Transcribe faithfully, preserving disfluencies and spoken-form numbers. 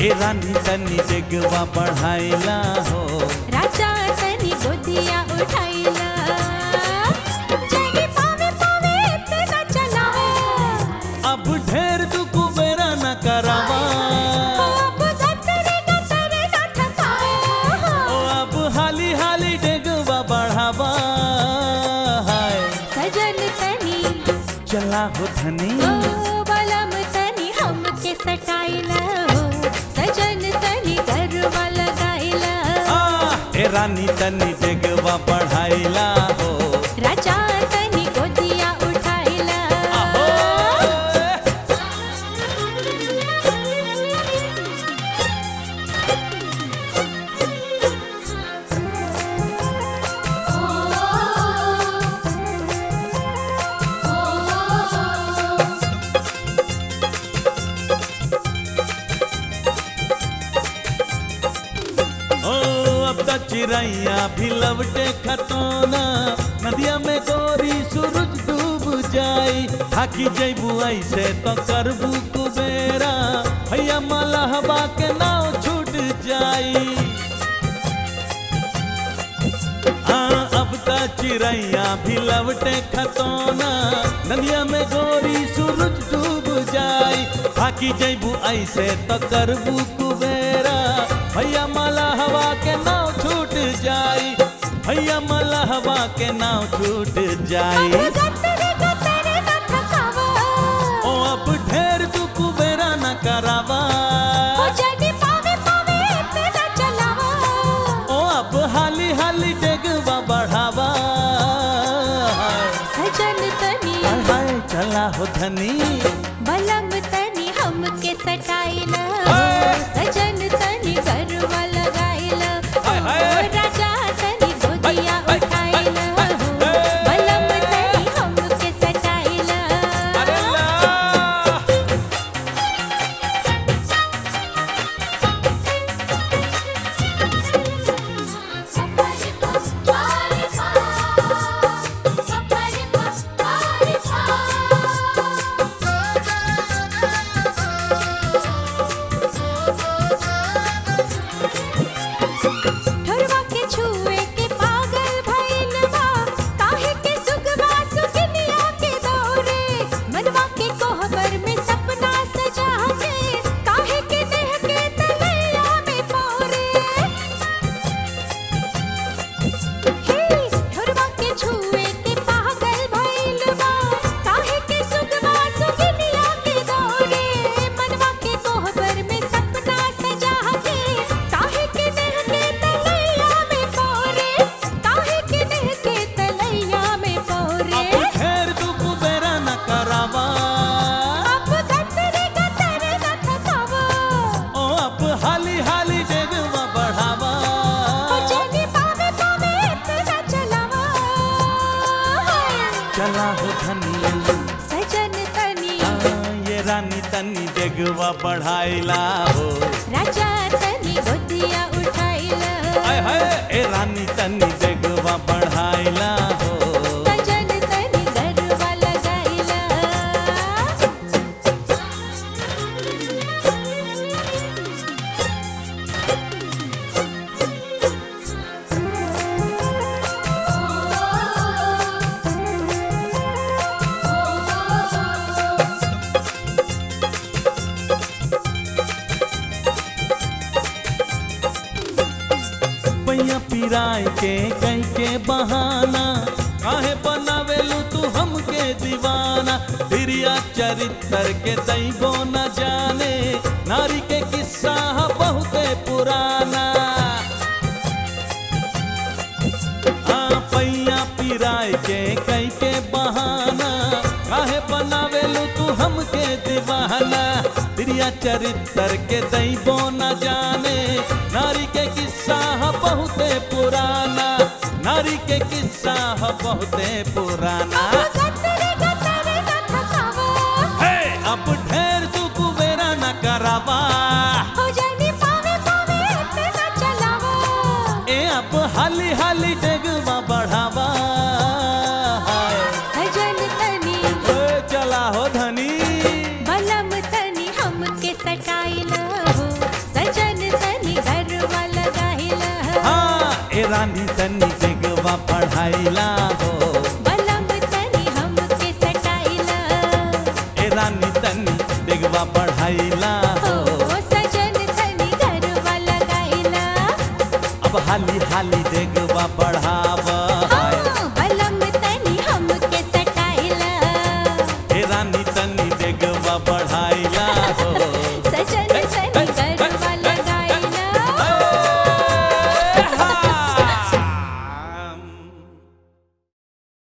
रानी तनी जगवा बढ़ाइला हो। राजा तनी गोदिया उठाइला जगी पावे पावे इतना चलावा अब ढेर तू कुबेरा न करावा अब गतरे गतरे न थकावा ओ अब हाली हाली जगवा बढ़ावा हाय सजन तनी चला हो धनी ओ बलम तनी हमके सटाइला हो सजन तनी गरबा लगाइला ए रानी तनी जगवा बढ़ाइला हो। राजा तनी गोदिया उठाइला आहो ओ अब तो चिड़ैया भी लवटे खतौना नदिया में गोरी सूरज डूब जाई थाकी जैबू ऐसे तो करबू कुबेरा भैया मलहबा के नाव छूट जाई। आ, अब तो चिड़ैया भी लवटे खतौना नदिया में गोरी सूरज डूब जाई थाकी जैबू ऐसे तो करबू कुबेरा भैया मलहबा के नाव छूट जाई भैया मलहबा के नाव छूट जाई। अब गतरे गतरे न थकावा ओ अब ढेर तू कुबेरा न करावा ओ जगी पावे पावे इतना चलावा ओ अब हाली हाली जगवा बढ़ावा सजन तनी हाय हाय चला हो धनी बलम तनी हमके सटाइला हाय। सजन तनी गरबा लगाइला हाय हाय। ओ राजा तनी गोदिया हाय, हाय, उठाइला हाय, हाय। बलम तनी हमके सटाइला अरे ला ठुरवा के छुए के पागल भइल बा काहे के सुगवा सुगनिया के दौरे मनवा के कोहबर में सपना सजा के काहे के देह के तलैया में पोरे हे ठुरवा के छुए के पागल भइल बा काहे के सुगवा सुगनिया के दौरे मनवा के कोहबर में सपना सजा के काहे के देह के तलैया में पोरे काहे के देह के तलैया में पोरे अब ढेर तू कुबेरा न करावा अब गतरे गतरे न थकावा ओ अब हाली हाली जगवा बढ़ावा ओ जगी पावे पावे इतना चलावा चला हो धनी सजन तनी आ, ये रानी तनी जगवा बढ़ाइला हो। राजा तनी गोदिया उठाइला हाय हाय ए रानी तनी जगवा बढ़ाइला हो। सजन तनी गरबा लगाइला पैया पिराय के कई के बहाना काहे बनावेलू तू हमके दीवाना फिरिया चरित्र के दैबो न जाने नारी के किस्सा ह बहुते पुराना। आ पैया पिराय के कई के बहाना काहे बनावेलू तू हमके दीवाना फिरिया चरित्र के दैबो न जाने नारी के किस्सा ह बहुते पुराना नारी के किस्सा ह बहुते पुराना। अब गतरे गतरे न थकावा हे अब ढेर तू कुबेरा न करावा हो जगी पावे पावे इतना चलावा ए अब हाली हाली जगवा बढ़ावा सजन तनी ए चला हो धनी बलम तनी हमके सटाइला हो बढ़ाइला हो। बलम तनी हमके सटाइला ए रानी तनी डेगवा बढ़ाइला हो। हो सजन तनी घरवा लगाइला अब हाली हाली डेगवा बढ़ावा।